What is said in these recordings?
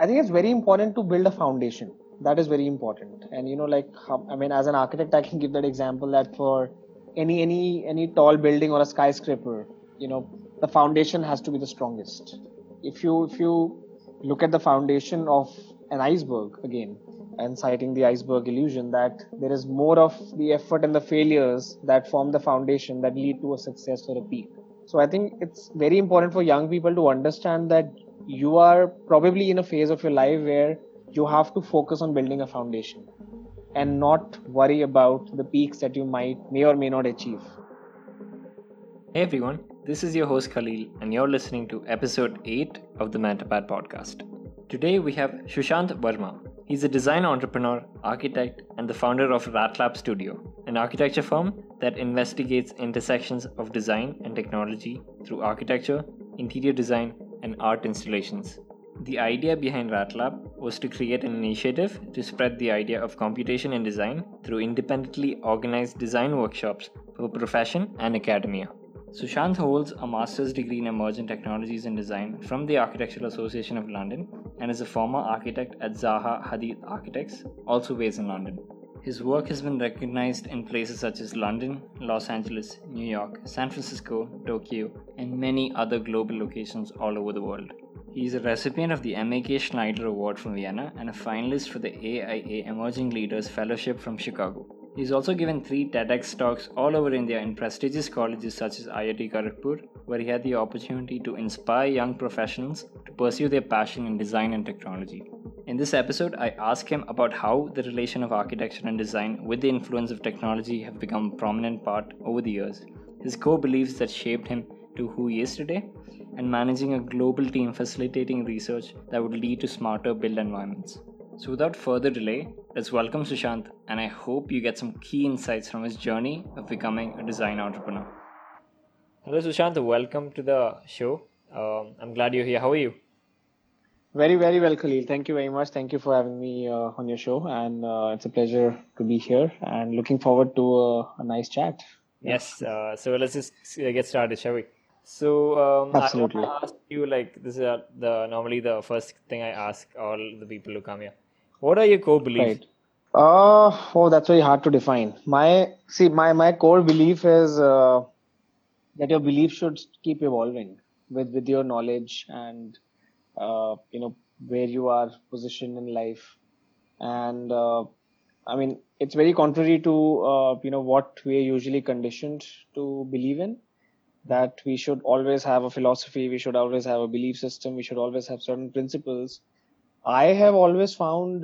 I think it's very important to build a foundation. That is very important. And as an architect, I can give that example that for any tall building or a skyscraper, the foundation has to be the strongest. If you look at the foundation of an iceberg again, and citing the iceberg illusion, that there is more of the effort and the failures that form the foundation that lead to a success or a peak. So I think it's very important for young people to understand that you are probably in a phase of your life where you have to focus on building a foundation and not worry about the peaks that you may or may not achieve. Hey everyone, this is your host Khalil, and you're listening to episode 8 of the Mentapad podcast. Today we have Sushant Verma. He's a design entrepreneur, architect, and the founder of RatLab Studio, an architecture firm that investigates intersections of design and technology through architecture, interior design, and art installations. The idea behind RatLab was to create an initiative to spread the idea of computation in design through independently organized design workshops for profession and academia. Sushant holds a master's degree in emerging technologies and design from the Architectural Association of London and is a former architect at Zaha Hadid Architects, also based in London. His work has been recognized in places such as London, Los Angeles, New York, San Francisco, Tokyo, and many other global locations all over the world. He is a recipient of the M.A.K. Schneider Award from Vienna and a finalist for the AIA Emerging Leaders Fellowship from Chicago. He has also given 3 TEDx talks all over India in prestigious colleges such as IIT Kharagpur, where he had the opportunity to inspire young professionals to pursue their passion in design and technology. In this episode, I ask him about how the relation of architecture and design with the influence of technology have become a prominent part over the years, his core beliefs that shaped him to who he is today, and managing a global team facilitating research that would lead to smarter built environments. So without further delay, let's welcome Sushant, and I hope you get some key insights from his journey of becoming a design entrepreneur. Hello Sushant, welcome to the show. I'm glad you're here. How are you? Very, very well, Khalil. Thank you very much. Thank you for having me on your show. And it's a pleasure to be here and looking forward to a nice chat. Yeah. Yes, so let's just get started, shall we? So I want Absolutely. to ask you, like, this is the normally the first thing I ask all the people who come here. What are your core beliefs? Right. That's very hard to define. My core belief is that your belief should keep evolving with your knowledge and where you are positioned in life. And it's very contrary to what we are usually conditioned to believe in. That we should always have a philosophy, we should always have a belief system, we should always have certain principles. I have always found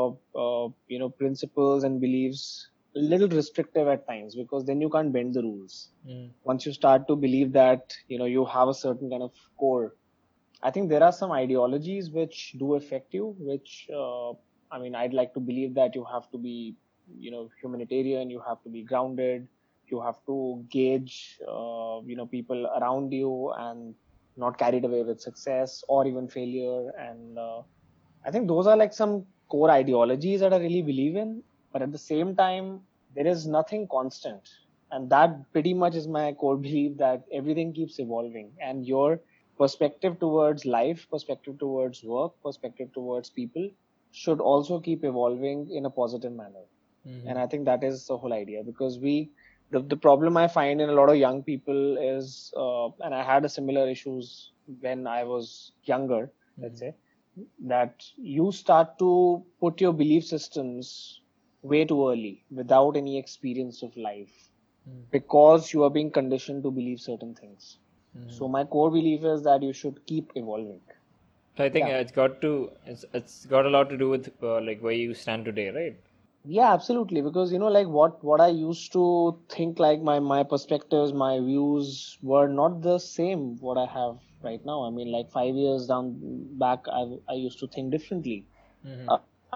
principles and beliefs a little restrictive at times, because then you can't bend the rules. Once you start to believe that you have a certain kind of core, I think there are some ideologies which do affect you, which I'd like to believe that you have to be humanitarian, you have to be grounded, you have to gauge people around you and not carried away with success or even failure. And I think those are like some core ideologies that I really believe in. But at the same time, there is nothing constant. And that pretty much is my core belief, that everything keeps evolving, and your perspective towards life, perspective towards work, perspective towards people should also keep evolving in a positive manner. And I think that is the whole idea, because the problem I find in a lot of young people is, and I had a similar issues when I was younger, let's say, that you start to put your belief systems way too early without any experience of life, because you are being conditioned to believe certain things. So my core belief is that you should keep evolving. So I think Yeah. it's got a lot to do with like where you stand today, right? Yeah, absolutely. Because like what I used to think, like my perspectives, my views were not the same what I have right now. I mean, like 5 years down back, I used to think differently. Uh,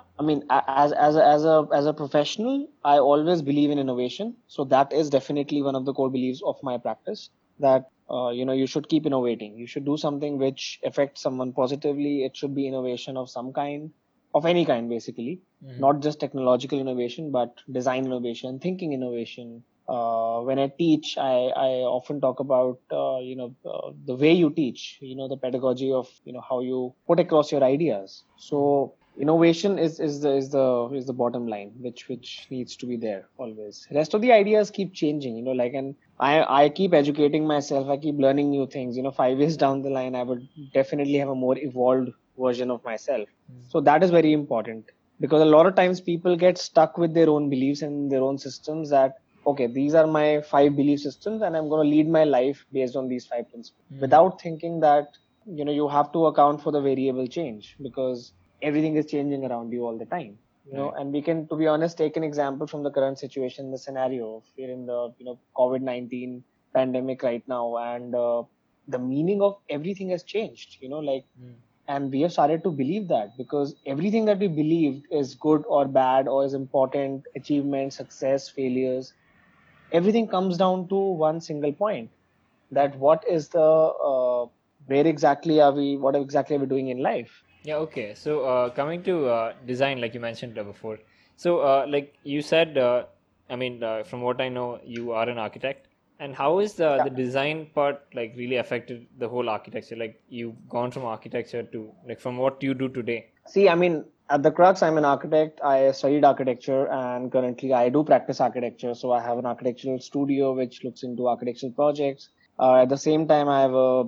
as a professional, I always believe in innovation. So that is definitely one of the core beliefs of my practice. That you should keep innovating. You should do something which affects someone positively. It should be innovation of some kind, of any kind, basically. Not just technological innovation, but design innovation, thinking innovation, When I teach, I often talk about the way you teach, the pedagogy of how you put across your ideas. So innovation is the bottom line, which needs to be there always. Rest of the ideas keep changing, and I keep educating myself. I keep learning new things. 5 years down the line, I would definitely have a more evolved version of myself. So that is very important, because a lot of times people get stuck with their own beliefs and their own systems, that okay, these are my 5 belief systems and I'm going to lead my life based on these 5 principles, without thinking that you have to account for the variable change, because everything is changing around you all the time. And we can, to be honest, take an example from the current situation, the scenario of we're in the COVID-19 pandemic right now, and the meaning of everything has changed. And we have started to believe that, because everything that we believed is good or bad, or is important, achievement, success, failures, everything comes down to one single point, that what is the where exactly are we, what exactly are we doing in life. Yeah, okay. So coming to design, like you mentioned before. So like you said, from what I know, you are an architect. And how is the design part like really affected the whole architecture? Like you've gone from architecture to like from what you do today. See, at the crux, I'm an architect. I studied architecture, and currently I do practice architecture. So I have an architectural studio which looks into architectural projects. At the same time, I have a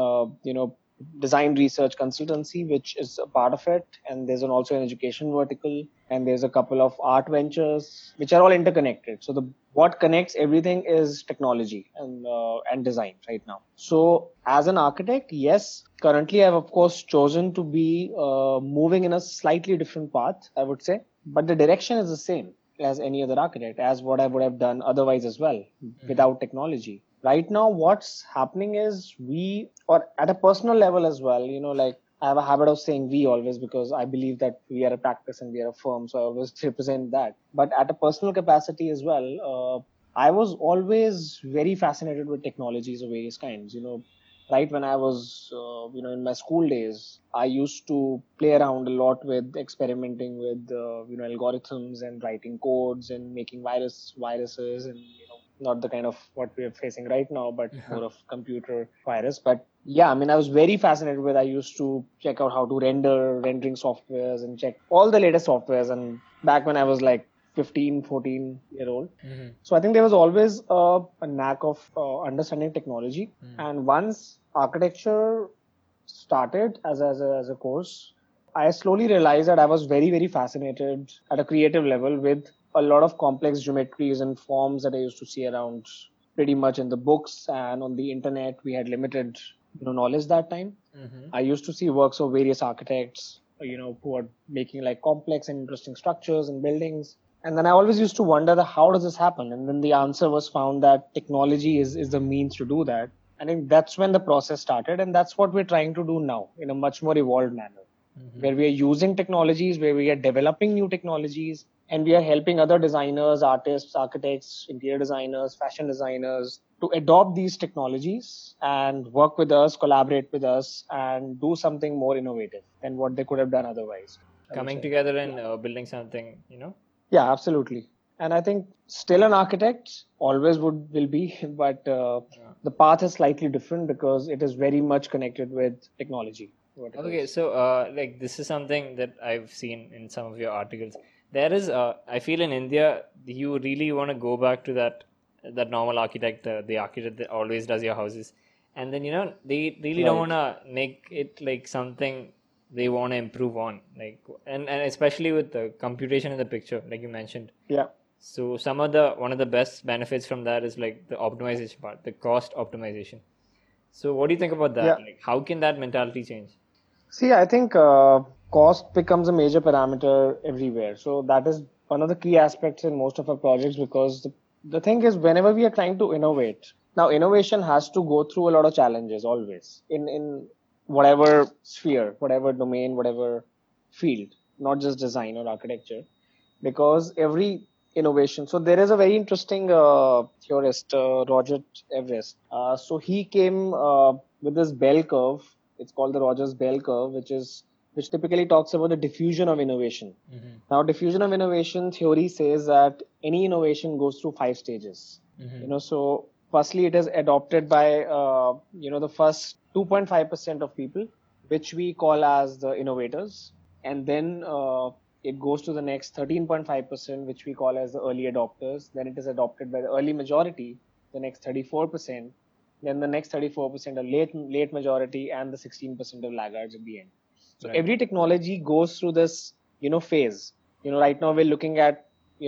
design research consultancy which is a part of it, and there's also an education vertical, and there's a couple of art ventures which are all interconnected. So the what connects everything is technology and design right now. So as an architect, yes, currently I've of course chosen to be moving in a slightly different path, I would say, but the direction is the same as any other architect, as what I would have done otherwise as well, without technology. Right now, what's happening is or at a personal level as well, like I have a habit of saying we always, because I believe that we are a practice and we are a firm. So I always represent that. But at a personal capacity as well, I was always very fascinated with technologies of various kinds. Right when I was, in my school days, I used to play around a lot with experimenting with, algorithms and writing codes and making viruses, and not the kind of what we're facing right now, but more of computer virus. But yeah, I was very fascinated with, I used to check out how to rendering softwares and check all the latest softwares. And back when I was like 15, 14-year-old. So I think there was always a knack of understanding technology. And once architecture started as a course, I slowly realized that I was very, very fascinated at a creative level with a lot of complex geometries and forms that I used to see around pretty much in the books and on the internet. We had limited knowledge that time. I used to see works of various architects, who are making like complex and interesting structures and buildings. And then I always used to wonder how does this happen? And then the answer was found that technology is the means to do that. I think that's when the process started. And that's what we're trying to do now in a much more evolved manner, where we are using technologies, where we are developing new technologies, and we are helping other designers, artists, architects, interior designers, fashion designers to adopt these technologies and work with us, collaborate with us, and do something more innovative than what they could have done otherwise. Coming together and building something, Yeah, absolutely. And I think still an architect always will be, but the path is slightly different because it is very much connected with technology. Okay, so like this is something that I've seen in some of your articles. There is, I feel in India, you really want to go back to that normal architect, the architect that always does your houses, and then they really don't want to make it like something they want to improve on, like and especially with the computation in the picture, like you mentioned. Yeah. So one of the best benefits from that is like the optimization part, the cost optimization. So what do you think about that? Yeah. Like, how can that mentality change? See, I think cost becomes a major parameter everywhere. So that is one of the key aspects in most of our projects, because the thing is, whenever we are trying to innovate, now innovation has to go through a lot of challenges always in whatever sphere, whatever domain, whatever field, not just design or architecture, because every innovation. So there is a very interesting theorist, Roger Everest. So he came with this bell curve. It's called the Rogers bell curve, which typically talks about the diffusion of innovation. Now, diffusion of innovation theory says that any innovation goes through 5 stages. So firstly, it is adopted by the first 2.5% of people, which we call as the innovators, and then it goes to the next 13.5%, which we call as the early adopters. Then it is adopted by the early majority, the next 34%. Then the next 34% are late majority, and the 16% of laggards at the end. So every technology goes through this phase. Right now we're looking at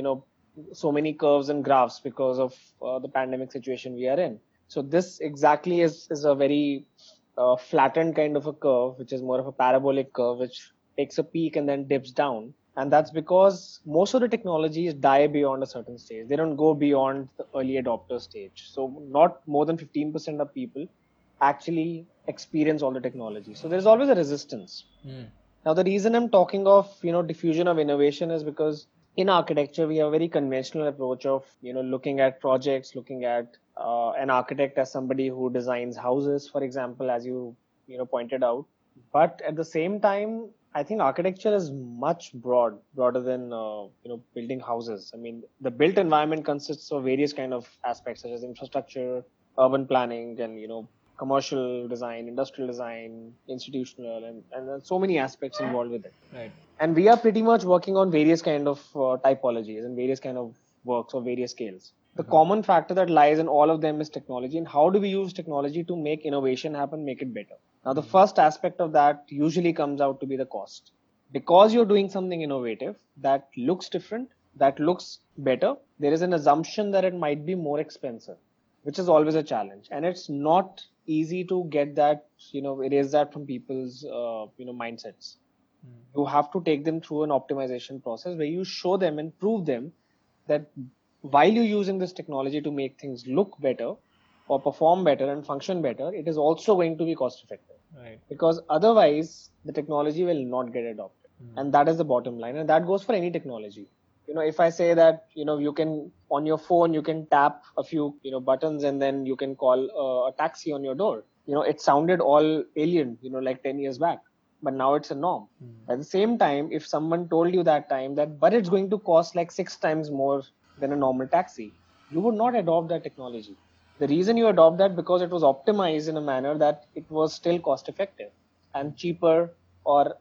so many curves and graphs because of the pandemic situation we are in. So this exactly is a very flattened kind of a curve, which is more of a parabolic curve, which takes a peak and then dips down. And that's because most of the technologies die beyond a certain stage. They don't go beyond the early adopter stage. So not more than 15% of people actually experience all the technology. So there's always a resistance. Now, the reason I'm talking of, diffusion of innovation is because in architecture, we have a very conventional approach of, looking at projects, looking at an architect as somebody who designs houses, for example, as pointed out. But at the same time, I think architecture is much broader than, building houses. I mean, the built environment consists of various kind of aspects such as infrastructure, urban planning, and, commercial design, industrial design, institutional, and so many aspects involved with it. Right. And we are pretty much working on various kind of typologies and various kind of works of various scales. The common factor that lies in all of them is technology, and how do we use technology to make innovation happen, make it better. Now, the first aspect of that usually comes out to be the cost. Because you're doing something innovative that looks different, that looks better, there is an assumption that it might be more expensive, which is always a challenge. And it's not easy to get that, erase that from people's, mindsets. You have to take them through an optimization process where you show them and prove them that while you're using this technology to make things look better or perform better and function better, it is also going to be cost effective. Right. Because otherwise the technology will not get adopted. And that is the bottom line. And that goes for any technology. If I say that, you can, on your phone, you can tap a few, buttons and then you can call a taxi on your door. It sounded all alien, like 10 years back. But now it's a norm. At the same time, if someone told you that time that, but it's going to cost like 6 times more than a normal taxi, you would not adopt that technology. The reason you adopt that because it was optimized in a manner that it was still cost effective and cheaper or,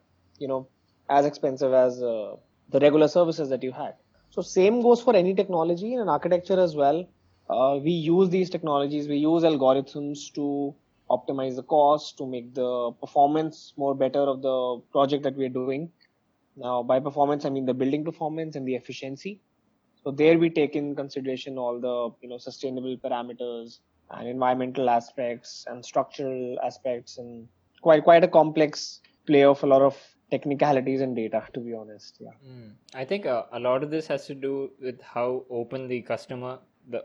as expensive as the regular services that you had. So same goes for any technology in architecture as well. We use these technologies, we use algorithms to optimize the cost, to make the performance more better of the project that we are doing. Now, by performance, I mean the building performance and the efficiency. So there we take in consideration all the sustainable parameters and environmental aspects and structural aspects, and quite a complex play of a lot of technicalities and data, to be honest. Yeah. I think a lot of this has to do with how open the customer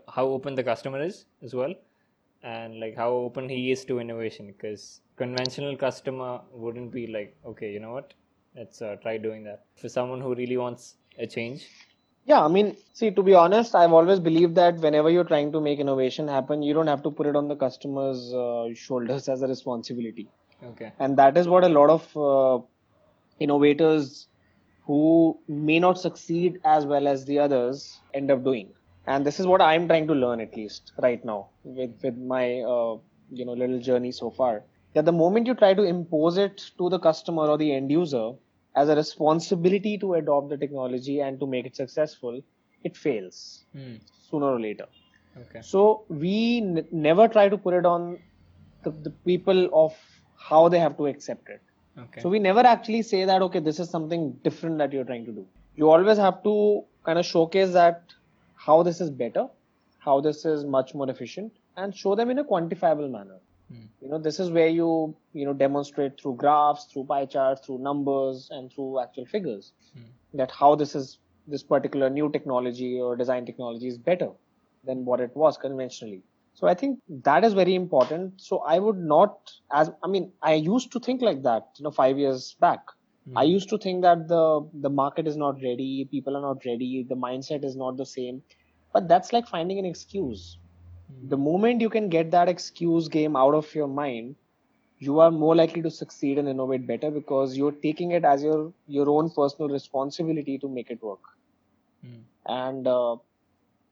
is as well, and like how open he is to innovation, because conventional customer wouldn't be like, okay, you know what, let's try doing that. For someone who really wants a change. Yeah, I mean, see, to be honest, I've always believed that whenever you're trying to make innovation happen, you don't have to put it on the customer's shoulders as a responsibility. Okay. And that is what a lot of innovators who may not succeed as well as the others end up doing. And this is what I'm trying to learn, at least right now with my little journey so far. That the moment you try to impose it to the customer or the end user as a responsibility to adopt the technology and to make it successful, it fails sooner or later. Okay. So we never try to put it on the people of how they have to accept it. Okay. So we never actually say that, okay, this is something different that you're trying to do. You always have to kind of showcase that how this is better, how this is much more efficient, and show them in a quantifiable manner. This is where you demonstrate through graphs, through pie charts, through numbers, and through actual figures that how this particular new technology or design technology is better than what it was conventionally. So I think that is very important. So I would not, I used to think like that, 5 years back. I used to think that the market is not ready, people are not ready, the mindset is not the same. But that's like finding an excuse. The moment you can get that excuse game out of your mind, you are more likely to succeed and innovate better because you're taking it as your own personal responsibility to make it work. And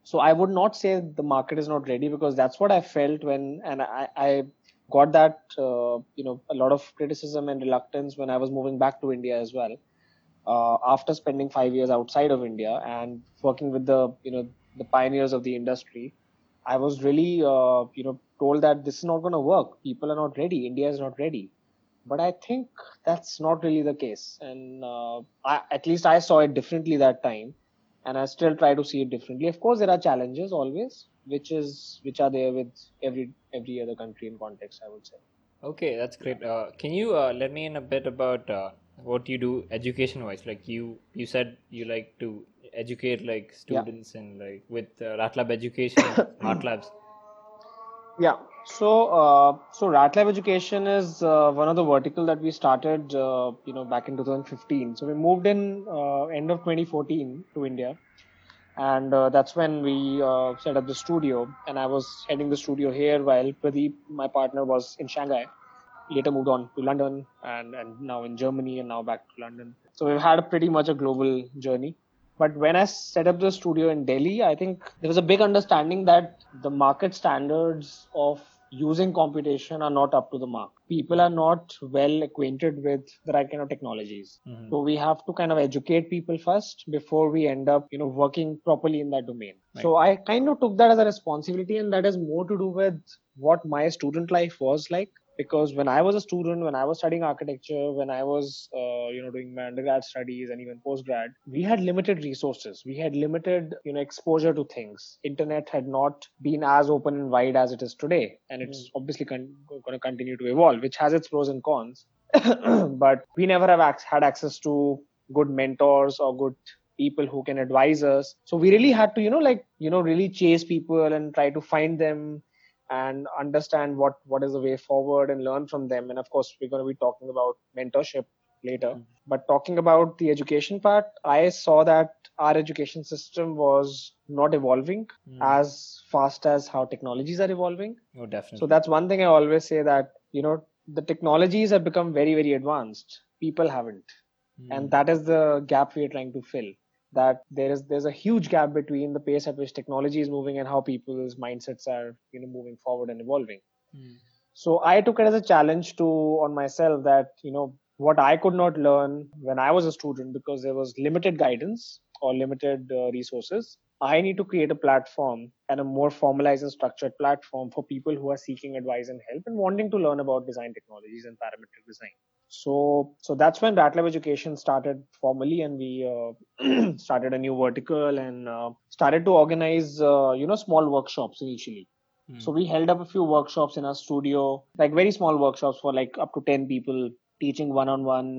So I would not say the market is not ready, because that's what I felt when, and I got that, a lot of criticism and reluctance when I was moving back to India as well. After spending 5 years outside of India and working with the pioneers of the industry, I was really, told that this is not going to work. People are not ready. India is not ready. But I think that's not really the case. And at least I saw it differently that time. And I still try to see it differently. Of course, there are challenges always, which are there with every other country in context, I would say. Okay, that's great. Can you let me in a bit about what you do education wise? Like you said you like to educate like Yeah. students and like with RATLab education and smart labs. Yeah. So RATLab Education is one of the vertical that we started, back in 2015. So we moved in end of 2014 to India, and that's when we set up the studio. And I was heading the studio here while Pradeep, my partner, was in Shanghai. Later moved on to London, and now in Germany, and now back to London. So we've had a pretty much a global journey. But when I set up the studio in Delhi, I think there was a big understanding that the market standards of using computation are not up to the mark. People are not well acquainted with the right kind of technologies. Mm-hmm. So we have to kind of educate people first before we end up, working properly in that domain. Right. So I kind of took that as a responsibility, and that has more to do with what my student life was like. Because when I was a student, when I was studying architecture, when I was doing my undergrad studies and even postgrad, we had limited resources. We had limited exposure to things. Internet had not been as open and wide as it is today, and it's obviously going to continue to evolve, which has its pros and cons. But we never have had access to good mentors or good people who can advise us. So we really had to really chase people and try to find them and understand what is the way forward and learn from them. And of course, we're going to be talking about mentorship later. But talking about the education part, I saw that our education system was not evolving as fast as how technologies are evolving. Oh, definitely. So that's one thing I always say, that the technologies have become very, very advanced. People haven't. And that is the gap we are trying to fill. That there's a huge gap between the pace at which technology is moving and how people's mindsets are moving forward and evolving. So I took it as a challenge on myself, that what I could not learn when I was a student because there was limited guidance or limited resources. I need to create a platform, and a more formalized and structured platform for people who are seeking advice and help and wanting to learn about design technologies and parametric design. So that's when RATLab Education started formally, and we started a new vertical and started to organize small workshops initially. So we held up a few workshops in our studio, like very small workshops for like up to 10 people, teaching one-on-one,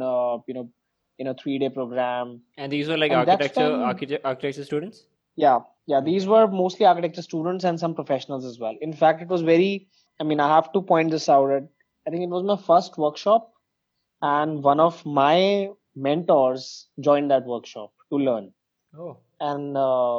in a 3-day program. And these were like And architecture students? Yeah. These were mostly architecture students and some professionals as well. In fact, it was I have to point this out. I think it was my first workshop, and one of my mentors joined that workshop to learn. Oh. And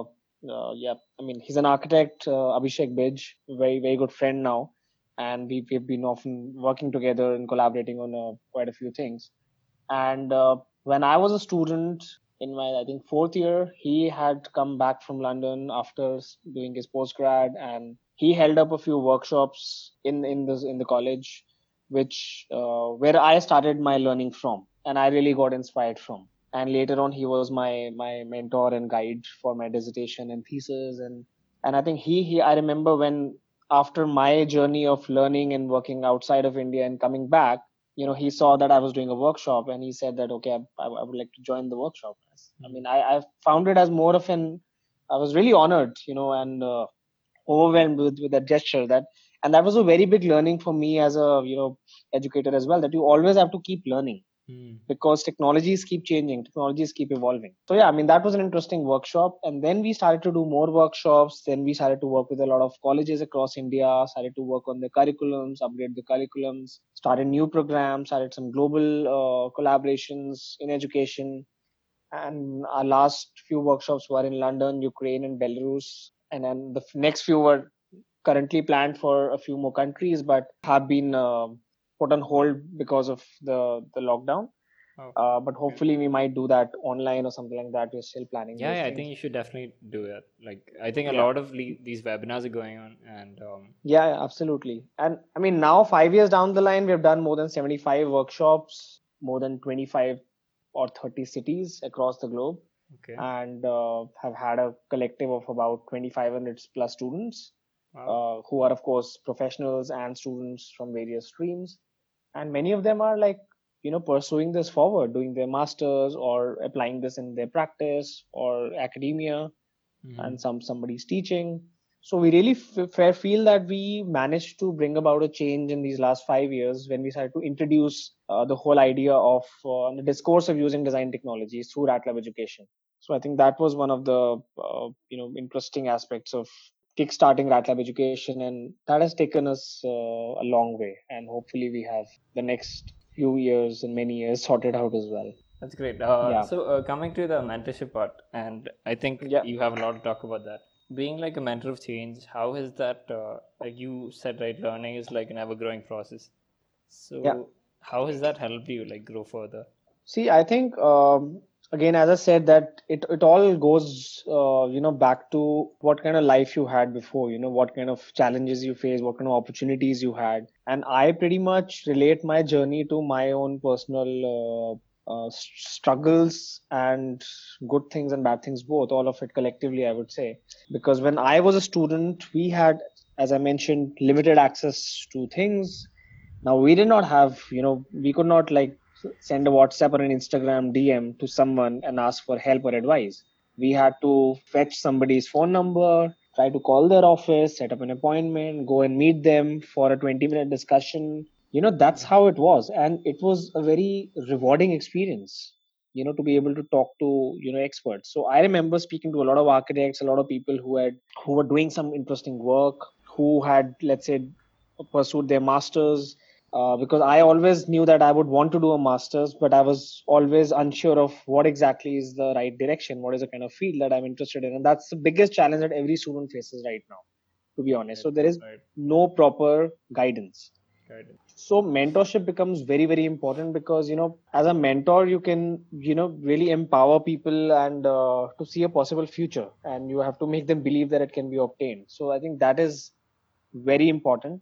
he's an architect, Abhishek Bij, very, very good friend now. And we've been often working together and collaborating on quite a few things. And when I was a student in my, I think, 4th year, he had come back from London after doing his postgrad, and he held up a few workshops in the college, which where I started my learning from, and I really got inspired from. And later on, he was my mentor and guide for my dissertation and thesis. And I think I remember when, after my journey of learning and working outside of India and coming back, he saw that I was doing a workshop, and he said that, okay, I would like to join the workshop. I found it as more of I was really honored, and overwhelmed with that gesture. And that was a very big learning for me as a, educator as well, that you always have to keep learning. Because technologies keep changing, technologies keep evolving. So yeah, that was an interesting workshop. And then we started to do more workshops. Then we started to work with a lot of colleges across India, started to work on the curriculums, upgrade the curriculums, started new programs, started some global collaborations in education. And our last few workshops were in London, Ukraine, and Belarus. And then the next few were currently planned for a few more countries, but have been put on hold because of the lockdown. But hopefully we might do that online or something like that. We're still planning those I things. think you should definitely do that. Like, I think a lot of these webinars are going on, and Yeah, absolutely. And I mean, now 5 years down the line, we've done more than 75 workshops, more than 25 or 30 cities across the globe, okay. and have had a collective of about 2,500 plus students, Wow. who are, of course, professionals and students from various streams. And many of them are like, pursuing this forward, doing their masters or applying this in their practice or academia, and somebody's teaching. So we really feel that we managed to bring about a change in these last 5 years when we started to introduce the whole idea of the discourse of using design technologies through RATLab education. So I think that was one of the interesting aspects of kickstarting RATLab education, and that has taken us a long way. And hopefully we have the next few years and many years sorted out as well. That's great. Yeah. So coming to the mentorship part, and I think Yeah. you have a lot to talk about that. Being like a mentor of change, how is that? Like you said, right, learning is like an ever-growing process. So how has that helped you like grow further? See, I think again, as I said, that it all goes back to what kind of life you had before. What kind of challenges you faced, what kind of opportunities you had, and I pretty much relate my journey to my own personal struggles and good things and bad things both. All of it collectively, I would say, because when I was a student, we had, as I mentioned, limited access to things. Now we did not have, we could not like send a WhatsApp or an Instagram DM to someone and ask for help or advice. We had to fetch somebody's phone number, try to call their office, set up an appointment, go and meet them for a 20-minute discussion. That's how it was. And it was a very rewarding experience, to be able to talk to, experts. So I remember speaking to a lot of architects, a lot of people who were doing some interesting work, who had, let's say, pursued their masters, because I always knew that I would want to do a master's, but I was always unsure of what exactly is the right direction, what is the kind of field that I'm interested in. And that's the biggest challenge that every student faces right now, to be honest. So there is no proper guidance. So mentorship becomes very, very important because, as a mentor, you can, really empower people and to see a possible future, and you have to make them believe that it can be obtained. So I think that is very important.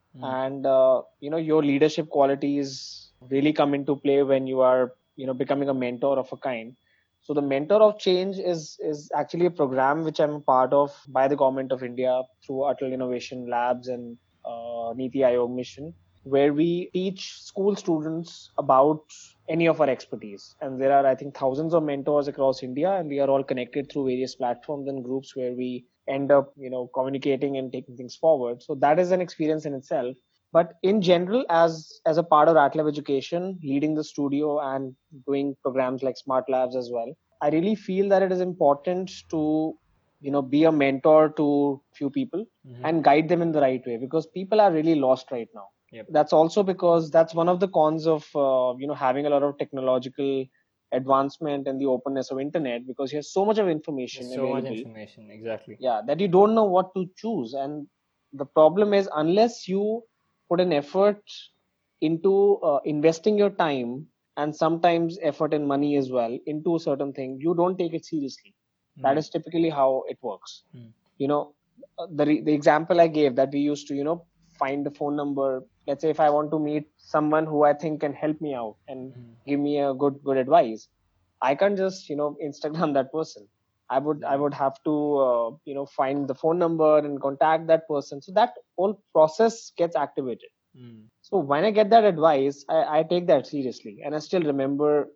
And your leadership qualities really come into play when you are becoming a mentor of a kind. So the Mentor of Change is actually a program which I'm a part of by the government of India through Atal Innovation Labs and Niti Aayog mission, where we teach school students about any of our expertise. And there are, I think, thousands of mentors across India, and we are all connected through various platforms and groups where we end up communicating and taking things forward. So that is an experience in itself. But in general, as a part of RATLab education, leading the studio and doing programs like Smart Labs as well, I really feel that it is important to be a mentor to few people and guide them in the right way, because people are really lost right now. That's also because that's one of the cons of having a lot of technological advancement and the openness of internet, because you have so much of information available. Exactly. Yeah, that you don't know what to choose. And the problem is, unless you put an effort into investing your time and sometimes effort and money as well into a certain thing, you don't take it seriously. That is typically how it works. You know, the example I gave, that we used to find the phone number. Let's say if I want to meet someone who I think can help me out and give me a good advice, I can't just Instagram that person. I would have to find the phone number and contact that person. So that whole process gets activated. So when I get that advice, I take that seriously, and I still remember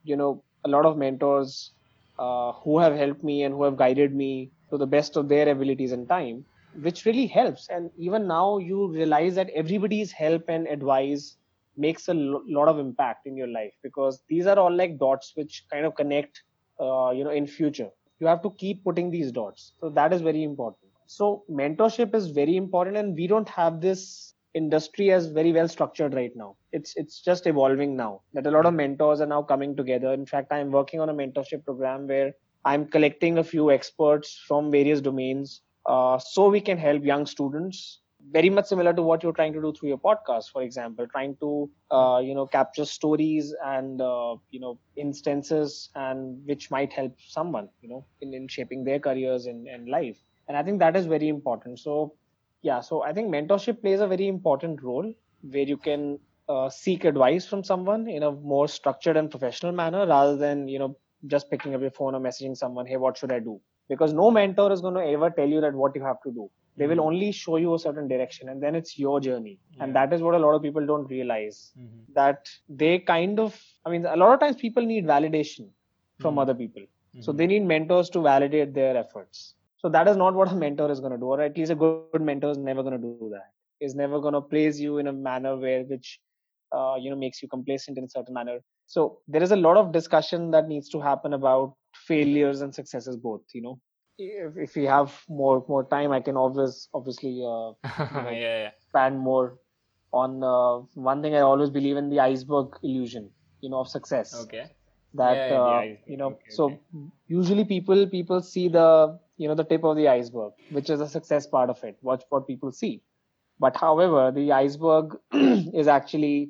a lot of mentors who have helped me and who have guided me to the best of their abilities and time, which really helps. And even now you realize that everybody's help and advice makes a lot of impact in your life, because these are all like dots which kind of connect in future. You have to keep putting these dots, so that is very important. So mentorship is very important, and we don't have this industry as very well structured right now. It's just evolving now, that a lot of mentors are now coming together. In fact, I'm working on a mentorship program where I'm collecting a few experts from various domains, so we can help young students very much similar to what you're trying to do through your podcast, for example, trying to capture stories and instances and which might help someone in shaping their careers in life. And I think that is very important. So yeah, so I think mentorship plays a very important role where you can seek advice from someone in a more structured and professional manner rather than just picking up your phone or messaging someone, hey, what should I do? Because no mentor is going to ever tell you that what you have to do. They will only show you a certain direction, and then it's your journey. And that is what a lot of people don't realize, that they a lot of times people need validation from other people. So they need mentors to validate their efforts. So that is not what a mentor is going to do, or at least a good mentor is never going to do that. Is never going to praise you in a manner which makes you complacent in a certain manner. So there is a lot of discussion that needs to happen about failures and successes both. If we have more time, I can obviously expand more on one thing. I always believe in the iceberg illusion, of success. Okay. That so usually people see the the tip of the iceberg, which is the success part of it. What people see. But however, the iceberg is actually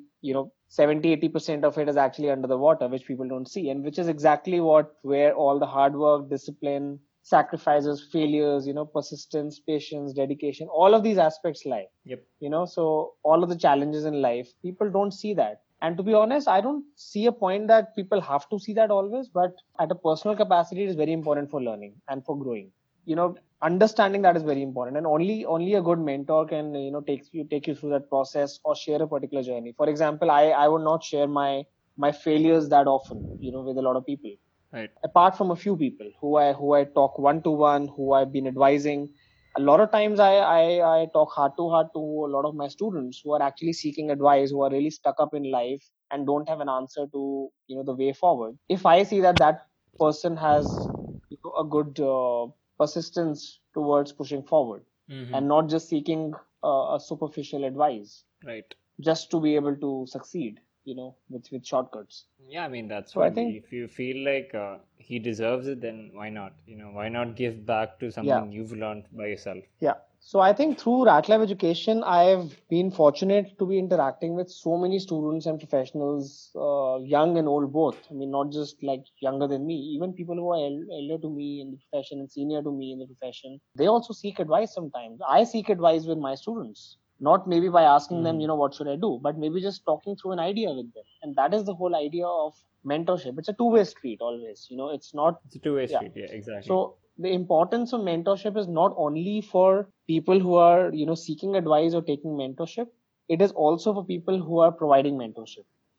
70-80% of it is actually under the water, which people don't see, and which is exactly where all the hard work, discipline, sacrifices, failures, persistence, patience, dedication, all of these aspects lie. Yep. So all of the challenges in life, people don't see that. And to be honest, I don't see a point that people have to see that always, but at a personal capacity, it is very important for learning and for growing. Understanding that is very important, and only a good mentor can take you through that process or share a particular journey. For example, I would not share my failures that often with a lot of people, right? Apart from a few people who I talk one-to-one, who I've been advising. A lot of times I talk heart to heart to a lot of my students who are actually seeking advice, who are really stuck up in life and don't have an answer to the way forward. If I see that person has a good persistence towards pushing forward, and not just seeking a superficial advice, right, just to be able to succeed with shortcuts. Yeah, that's so I think if you feel like he deserves it, then why not? Why not give back to something you've learned by yourself? Yeah. So I think through RATLab Education, I've been fortunate to be interacting with so many students and professionals, young and old both. Not just like younger than me, even people who are elder to me in the profession and senior to me in the profession. They also seek advice sometimes. I seek advice with my students, not maybe by asking them, what should I do, but maybe just talking through an idea with them. And that is the whole idea of mentorship. It's a two-way street always. It's a two-way street. Yeah, exactly. So the importance of mentorship is not only for people who are seeking advice or taking mentorship. It is also for people who are providing mentorship.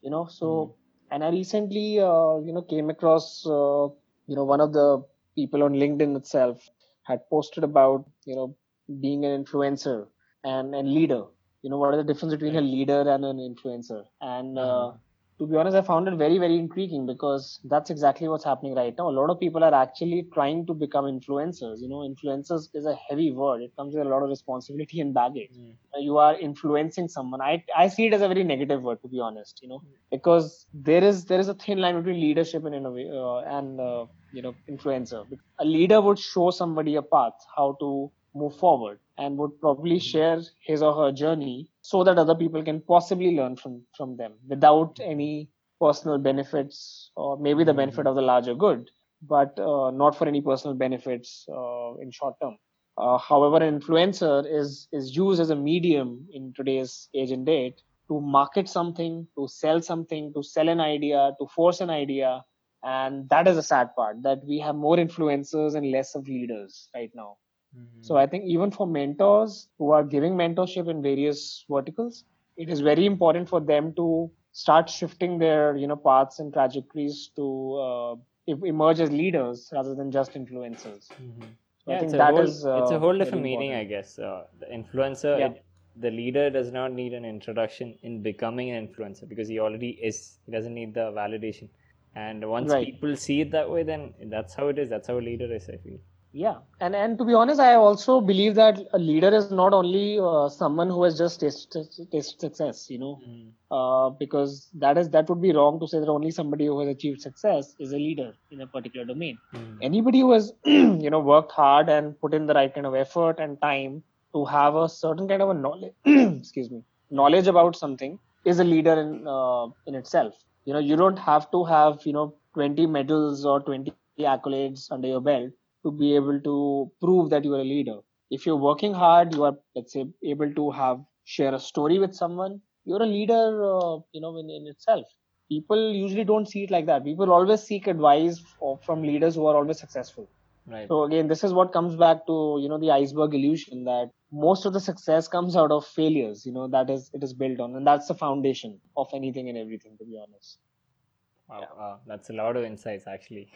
And I recently came across one of the people on LinkedIn itself had posted about being an influencer and leader. What is the difference between a leader and an influencer? And to be honest, I found it very, very intriguing, because that's exactly what's happening right now. A lot of people are actually trying to become influencers. Influencers is a heavy word. It comes with a lot of responsibility and baggage. You are influencing someone. I see it as a very negative word, to be honest, because there is a thin line between leadership and influencer. A leader would show somebody a path, how to move forward, and would probably share his or her journey so that other people can possibly learn from them without any personal benefits, or maybe the benefit of the larger good, but not for any personal benefits in short term. However, an influencer is used as a medium in today's age and date to market something, to sell an idea, to force an idea. And that is the sad part, that we have more influencers and less of leaders right now. So I think even for mentors who are giving mentorship in various verticals, it is very important for them to start shifting their paths and trajectories to emerge as leaders rather than just influencers. So I think it's a whole different meaning, I guess. The influencer, the leader does not need an introduction in becoming an influencer, because he already is. He doesn't need the validation. And once people see it that way, then that's how it is. That's how a leader is, I feel. Yeah, and to be honest, I also believe that a leader is not only someone who has just tasted success, because that would be wrong to say that only somebody who has achieved success is a leader in a particular domain. Anybody who has worked hard and put in the right kind of effort and time to have a certain kind of a knowledge, knowledge about something is a leader in itself. You don't have to have 20 medals or 20 accolades under your belt to be able to prove that you are a leader. If you're working hard, you are, let's say, able to share a story with someone, you're a leader, in itself. People usually don't see it like that. People always seek advice from leaders who are always successful. Right. So again, this is what comes back to, the iceberg illusion, that most of the success comes out of failures, it is built on. And that's the foundation of anything and everything, to be honest. Wow, that's a lot of insights, actually.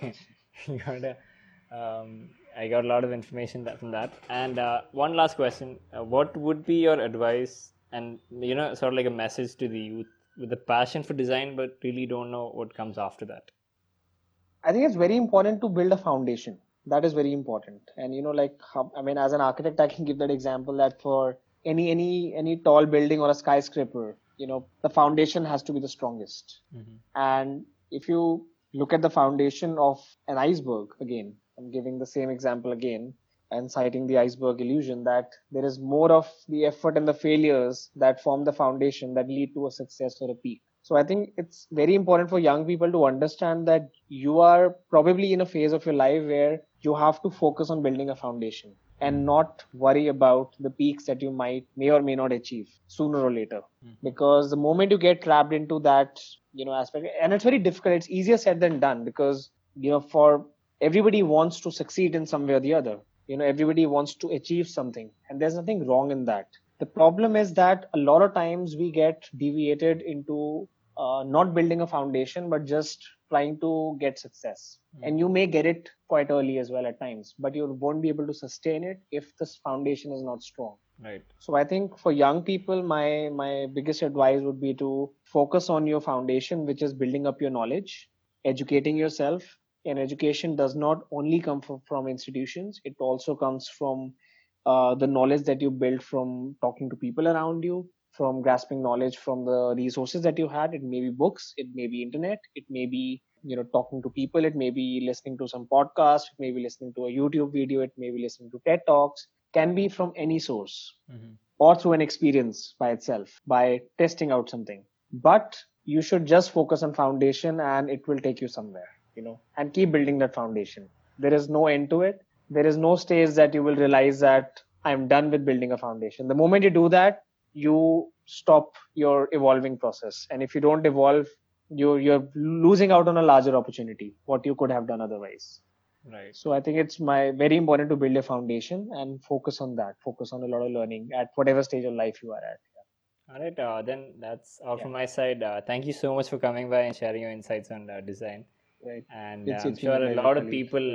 I got a lot of information from that. And one last question. What would be your advice and, sort of like a message to the youth with a passion for design, but really don't know what comes after that? I think it's very important to build a foundation. That is very important. And, as an architect, I can give that example that for any tall building or a skyscraper, the foundation has to be the strongest. Mm-hmm. And if you look at the foundation of an iceberg, again, I'm giving the same example again and citing the iceberg illusion, that there is more of the effort and the failures that form the foundation that lead to a success or a peak. So I think it's very important for young people to understand that you are probably in a phase of your life where you have to focus on building a foundation and not worry about the peaks that you may or may not achieve sooner or later. Mm-hmm. Because the moment you get trapped into that, aspect, and it's very difficult, it's easier said than done, because, for everybody wants to succeed in some way or the other. Everybody wants to achieve something, and there's nothing wrong in that. The problem is that a lot of times we get deviated into not building a foundation, but just trying to get success. Mm-hmm. And you may get it quite early as well at times, but you won't be able to sustain it if this foundation is not strong. Right. So I think for young people, my biggest advice would be to focus on your foundation, which is building up your knowledge, educating yourself. And education does not only come from institutions, it also comes from the knowledge that you build from talking to people around you, from grasping knowledge from the resources that you had. It may be books, it may be internet, it may be talking to people, it may be listening to some podcast, it may be listening to a YouTube video, it may be listening to TED Talks. Can be from any source. Mm-hmm. Or through an experience by itself, by testing out something. But you should just focus on foundation, and it will take you somewhere, and keep building that foundation. There is no end to it. There is no stage that you will realize that I'm done with building a foundation. The moment you do that, you stop your evolving process. And if you don't evolve, you're losing out on a larger opportunity, what you could have done otherwise. Right. So I think it's very important to build a foundation and focus on that. Focus on a lot of learning at whatever stage of life you are at. Yeah. All right. Then that's all from my side. Thank you so much for coming by and sharing your insights on design. Right. And I'm sure a lot of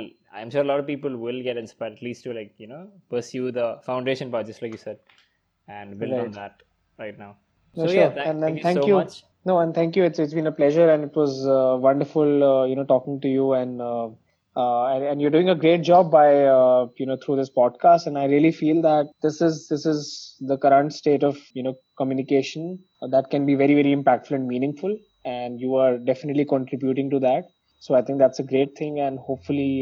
people will get inspired, at least to pursue the foundation part, just like you said, and build on that right now. No, so sure. Thank you so much. No, and thank you. It's been a pleasure, and it was wonderful, talking to you, and you're doing a great job by through this podcast. And I really feel that this is the current state of communication that can be very, very impactful and meaningful, and you are definitely contributing to that. So I think that's a great thing, and hopefully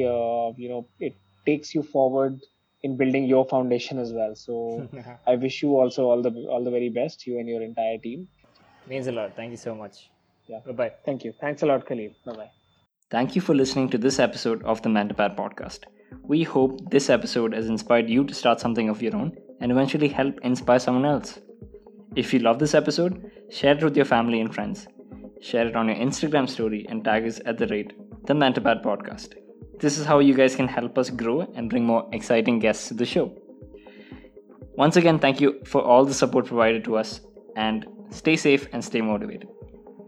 it takes you forward in building your foundation as well. So I wish you also all the very best, you and your entire team. Means a lot. Thank you so much. Yeah. Bye-bye. Thank you. Thanks a lot, Khalil. Bye-bye. Thank you for listening to this episode of the Mentapad podcast. We hope this episode has inspired you to start something of your own and eventually help inspire someone else. If you love this episode, share it with your family and friends. Share it on your Instagram story and tag us at the Mentapad podcast. This is how you guys can help us grow and bring more exciting guests to the show. Once again, thank you for all the support provided to us, and stay safe and stay motivated.